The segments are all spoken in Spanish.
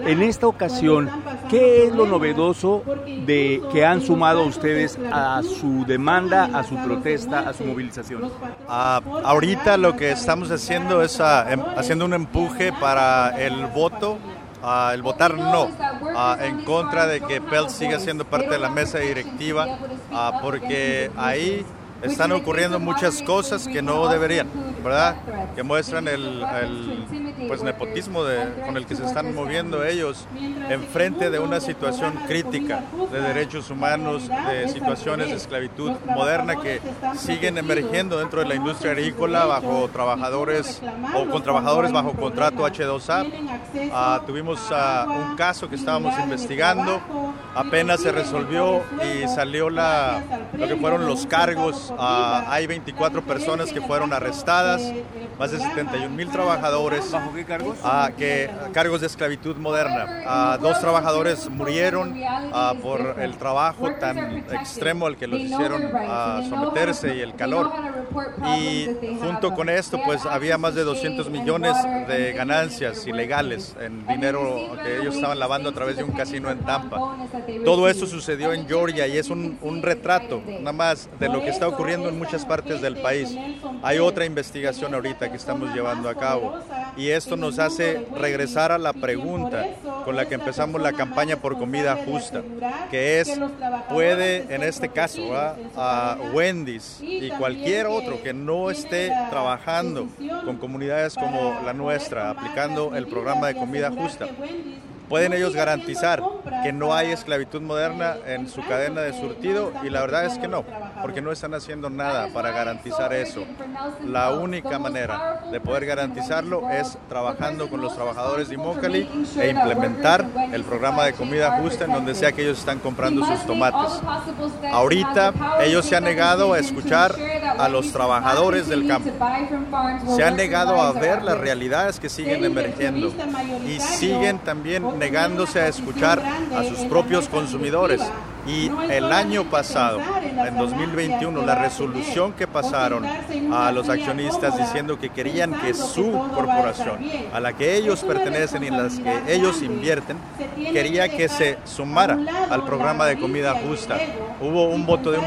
En esta ocasión, ¿qué es lo novedoso de que han sumado ustedes a su demanda, a su protesta, a su movilización? Ahorita lo que estamos haciendo es haciendo un empuje para el voto, el votar no, en contra de que Pelt siga siendo parte de la mesa directiva, porque ahí están ocurriendo muchas cosas que no deberían, ¿verdad? Que muestran el nepotismo con el que se están moviendo ellos enfrente de una situación crítica de derechos humanos, de situaciones de esclavitud moderna que siguen emergiendo dentro de la industria agrícola bajo trabajadores o con trabajadores bajo contrato H2A. Tuvimos un caso que estábamos investigando, apenas se resolvió y salió lo que fueron los cargos. Hay 24 personas que fueron arrestadas, más de 71,000 trabajadores. ¿Bajo qué cargos? Cargos de esclavitud moderna. 2 trabajadores murieron por el trabajo tan extremo al que los hicieron someterse y el calor. Y junto con esto, pues había más de 200 millones de ganancias ilegales en dinero que ellos estaban lavando a través de un casino en Tampa. Todo esto sucedió en Georgia y es un retrato nada más de lo que está ocurriendo en muchas partes del país. Hay otra investigación ahorita que estamos llevando a cabo y esto nos hace regresar a la pregunta con la que empezamos la campaña por comida justa, que es, ¿puede en este caso a Wendy's y cualquier otro que no esté trabajando con comunidades como la nuestra, aplicando el programa de comida justa, pueden ellos garantizar que no hay esclavitud moderna en su cadena de surtido? Y la verdad es que no, porque no están haciendo nada para garantizar eso. La única manera de poder garantizarlo es trabajando con los trabajadores de Immokalee e implementar el programa de comida justa en donde sea que ellos están comprando sus tomates. Ahorita ellos se han negado a escuchar a los trabajadores del campo, se han negado a ver las realidades que siguen emergiendo y siguen también negándose a escuchar a sus propios consumidores. Y el año pasado, en 2021, la resolución que pasaron a los accionistas diciendo que querían que su corporación, a la que ellos pertenecen y en las que ellos invierten, quería que se sumara al programa de comida justa. Hubo un voto de un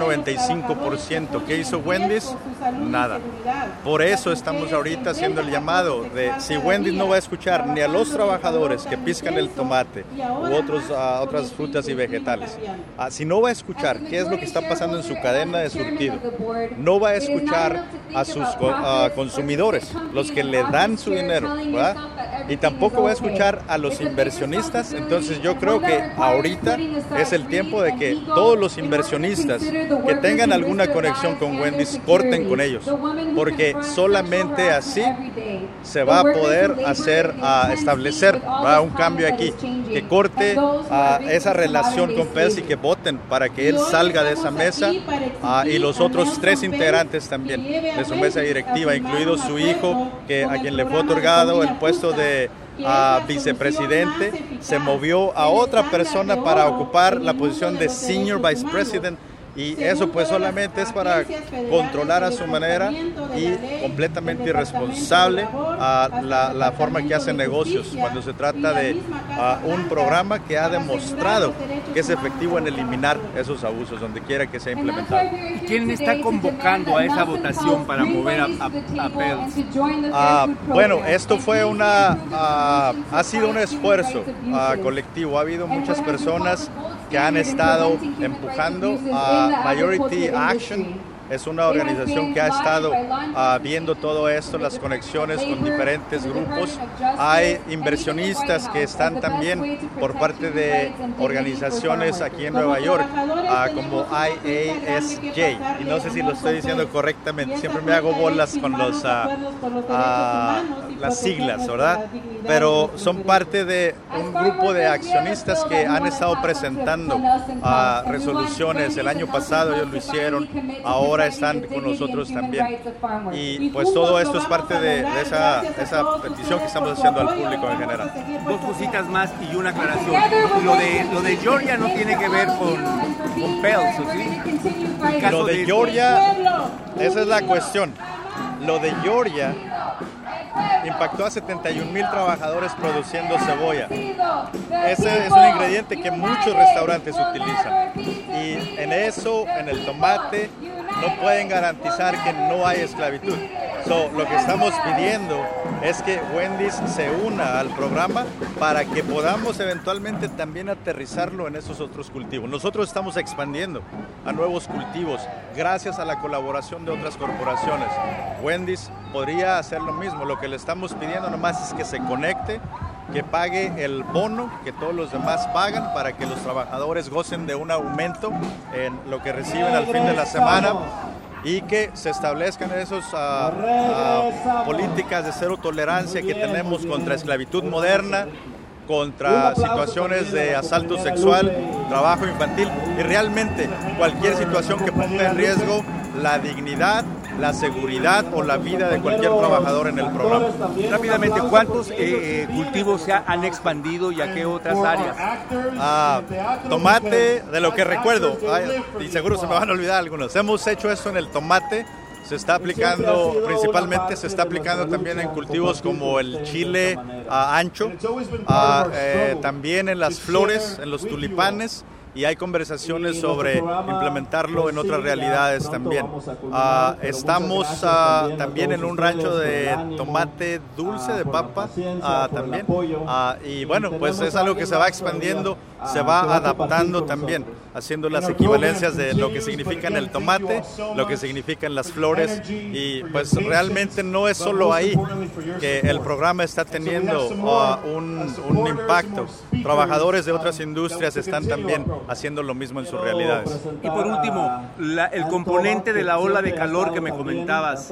95%. ¿Qué hizo Wendy's? Nada. Por eso estamos ahorita haciendo el llamado de si Wendy's no va a escuchar ni a los trabajadores que piscan el tomate u otras frutas y vegetales, si no va a escuchar qué es lo que está pasando en su cadena de surtido, no va a escuchar a sus consumidores, los que le dan su dinero, ¿verdad? Y tampoco va a escuchar a los inversionistas. Entonces yo creo que ahorita es el tiempo de que todos los inversionistas que tengan alguna conexión con Wendy's corten con ellos, porque solamente así se va a poder establecer un cambio aquí, que corte esa relación con Pels y que voten para que él salga de esa mesa, y los otros 3 integrantes también de su mesa directiva, incluido su hijo, a quien le fue otorgado el puesto de vicepresidente, se movió a otra persona para ocupar la posición de Senior Vice President. Y eso pues solamente es para controlar a su manera y completamente irresponsable la forma que hacen negocios cuando se trata de un programa que ha demostrado que es efectivo en eliminar esos abusos donde quiera que sea implementado. ¿Quién está convocando a esa votación para mover a Pels? Bueno, esto fue ha sido un esfuerzo colectivo. Ha habido muchas personas que han estado empujando. Majority Action es una organización que ha estado viendo todo esto, las conexiones con diferentes grupos. Hay inversionistas que están también por parte de organizaciones aquí en Nueva York, como IASJ, y no sé si lo estoy diciendo correctamente, siempre me hago bolas con las siglas, ¿verdad? Pero son parte de un grupo de accionistas que han estado presentando resoluciones. El año pasado ellos lo hicieron, ahora están con nosotros también. Y pues todo esto es parte de esa petición que estamos haciendo al público en general. 2 cositas más y una aclaración. Lo de Georgia no tiene que ver con Pels, ¿sí? Lo de Georgia, esa es la cuestión. Lo de Georgia impactó a 71,000 trabajadores produciendo cebolla. Ese es un ingrediente que muchos restaurantes utilizan. Y en eso, en el tomate, no pueden garantizar que no hay esclavitud. Lo que estamos pidiendo es que Wendy's se una al programa para que podamos eventualmente también aterrizarlo en esos otros cultivos. Nosotros estamos expandiendo a nuevos cultivos gracias a la colaboración de otras corporaciones. Wendy's podría hacer lo mismo. Lo que le estamos pidiendo nomás es que se conecte, que pague el bono que todos los demás pagan para que los trabajadores gocen de un aumento en lo que reciben al fin de la semana y que se establezcan esas políticas de cero tolerancia que tenemos contra esclavitud moderna, contra situaciones de asalto sexual, trabajo infantil y realmente cualquier situación que ponga en riesgo la dignidad, la seguridad o la vida de cualquier trabajador en el programa. Rápidamente, ¿cuántos cultivos se han expandido y a qué otras áreas? Tomate, de lo que recuerdo, y seguro se me van a olvidar algunos. Hemos hecho esto en el tomate. Se está aplicando, principalmente se está aplicando también en cultivos como el chile ancho, también en las flores, en los tulipanes, y hay conversaciones sobre implementarlo en otras realidades también. Estamos también en un rancho de tomate dulce, de papa también, y bueno, pues es algo que se va expandiendo, se va adaptando también, haciendo las equivalencias de lo que significa en el tomate, lo que significa en las flores, y pues realmente no es solo ahí que el programa está teniendo un impacto. Trabajadores de otras industrias están también haciendo lo mismo en sus realidades. Y por último, el componente de la ola de calor que me comentabas,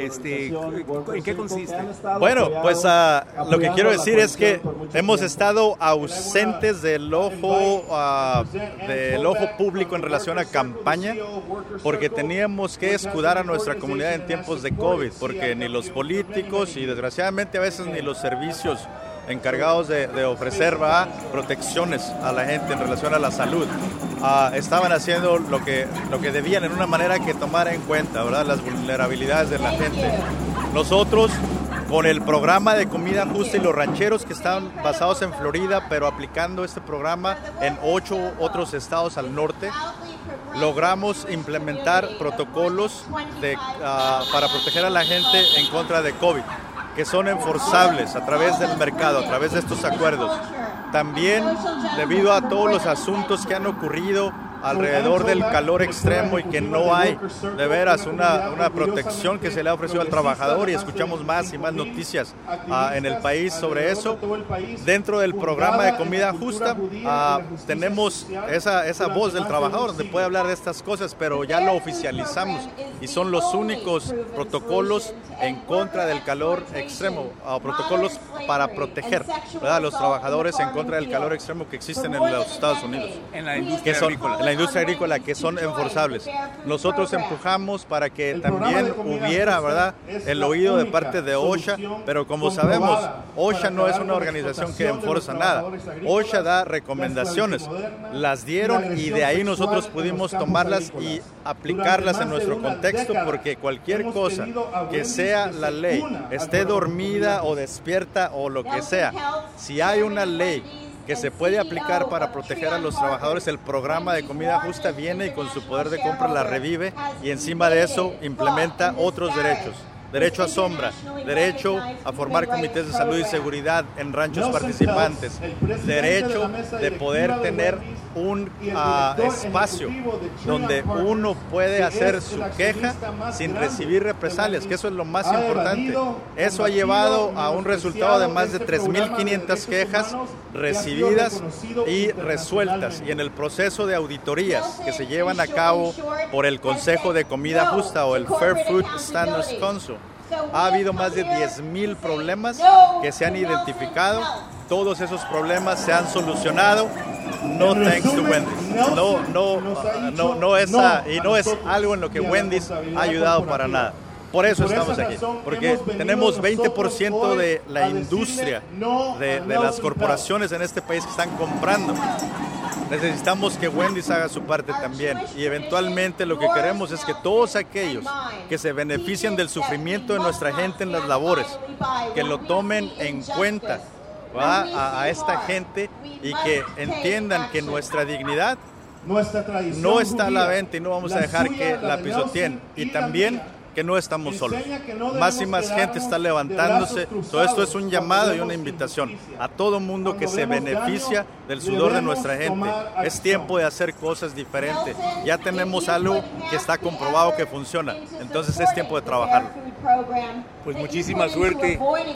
¿en qué consiste? Bueno, pues lo que quiero decir es que hemos estado ausentes del ojo público en relación a campaña, porque teníamos que escudar a nuestra comunidad en tiempos de COVID, porque ni los políticos y desgraciadamente a veces ni los servicios encargados de ofrecer protecciones a la gente en relación a la salud estaban haciendo lo que debían en una manera que tomara en cuenta, ¿verdad?, las vulnerabilidades de la gente. Nosotros, con el programa de comida justa y los rancheros que están basados en Florida, pero aplicando este programa en 8 otros estados al norte, logramos implementar protocolos para proteger a la gente en contra de COVID, que son enforzables a través del mercado, a través de estos acuerdos. También, debido a todos los asuntos que han ocurrido alrededor del calor extremo y que no hay de veras una protección que se le ha ofrecido al trabajador, y escuchamos más y más noticias en el país sobre eso. Dentro del programa de comida justa tenemos esa voz del trabajador donde puede hablar de estas cosas, pero ya lo oficializamos y son los únicos protocolos en contra del calor extremo, protocolos para proteger, ¿verdad?, a los trabajadores en contra del calor extremo que existen en los Estados Unidos. En la industria agrícola. En la industria agrícola, que son enforzables. Nosotros empujamos para que también hubiera, ¿verdad?, el oído de parte de OSHA, pero como sabemos, OSHA no es una organización que enforza nada. OSHA da recomendaciones, las dieron y de ahí nosotros pudimos tomarlas y aplicarlas en nuestro contexto, porque cualquier cosa que sea la ley, esté dormida o despierta o lo que sea, si hay una ley que se puede aplicar para proteger a los trabajadores, el programa de comida justa viene y con su poder de compra la revive, y encima de eso implementa otros derechos. Derecho a sombra, derecho a formar comités de salud y seguridad en ranchos participantes, derecho de poder tener un espacio donde uno puede hacer su queja sin recibir represalias, que eso es lo más importante. Eso ha llevado a un resultado de más de 3,500 quejas recibidas y resueltas, y en el proceso de auditorías que se llevan a cabo por el Consejo de Comida Justa o el Fair Food Standards Council, ha habido más de 10,000 problemas que se han identificado. Todos esos problemas se han solucionado. No thanks to Wendy's. No es algo en lo que Wendy's ha ayudado para nada. Por eso estamos aquí, porque tenemos 20% de la industria de las corporaciones en este país que están comprando necesitamos que Wendy's haga su parte también, y eventualmente lo que queremos es que todos aquellos que se benefician del sufrimiento de nuestra gente en las labores, que lo tomen en cuenta a esta gente y que entiendan que nuestra dignidad no está a la venta y no vamos a dejar que la pisoteen, y también que no estamos solos. Más y más gente está levantándose. Todo esto es un llamado y una invitación a todo mundo que se beneficia del sudor de nuestra gente. Es tiempo de hacer cosas diferentes. Ya tenemos algo que está comprobado que funciona. Entonces es tiempo de trabajarlo. Pues muchísima suerte.